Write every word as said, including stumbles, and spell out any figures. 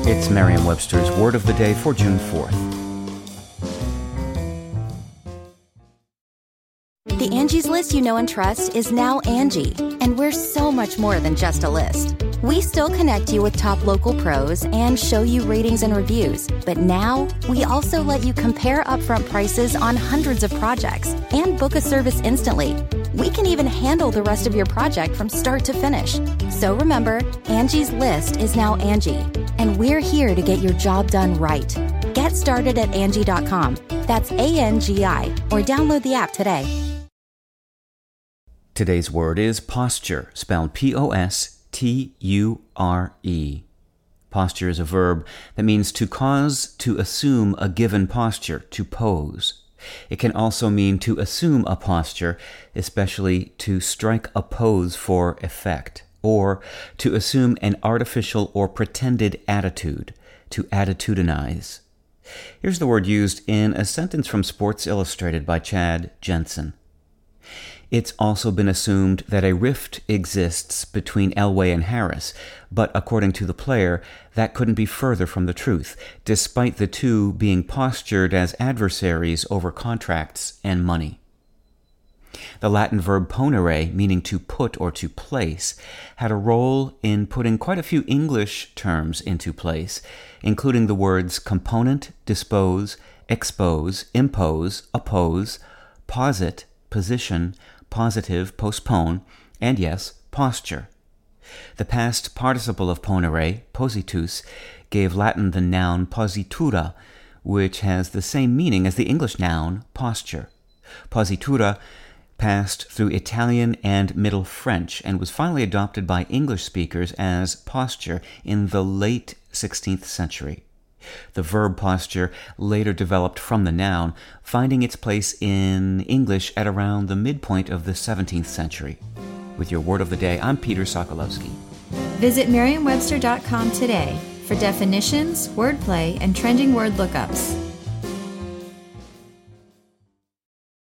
It's Merriam-Webster's Word of the Day for June fourth. The Angie's List you know and trust is now Angie, and we're so much more than just a list. We still connect you with top local pros and show you ratings and reviews, but now we also let you compare upfront prices on hundreds of projects and book a service instantly. We can even handle the rest of your project from start to finish. So remember, Angie's List is now Angie, and we're here to get your job done right. Get started at Angie dot com. That's A N G I, or download the app today. Today's word is posture, spelled P O S T U R E. Posture is a verb that means to cause to assume a given posture, to pose. It can also mean to assume a posture, especially to strike a pose for effect, or to assume an artificial or pretended attitude, to attitudinize. Here's the word used in a sentence from Sports Illustrated by Chad Jensen. It's also been assumed that a rift exists between Elway and Harris, but according to the player, that couldn't be further from the truth, despite the two being postured as adversaries over contracts and money. The Latin verb ponere, meaning to put or to place, had a role in putting quite a few English terms into place, including the words component, dispose, expose, impose, oppose, posit, position, positive, postpone, and yes, posture. The past participle of ponere, positus, gave Latin the noun positura, which has the same meaning as the English noun posture. Positura passed through Italian and Middle French and was finally adopted by English speakers as posture in the late sixteenth century. The verb posture later developed from the noun, finding its place in English at around the midpoint of the seventeenth century. With your Word of the Day, I'm Peter Sokolowski. Visit Merriam Webster dot com today for definitions, wordplay, and trending word lookups.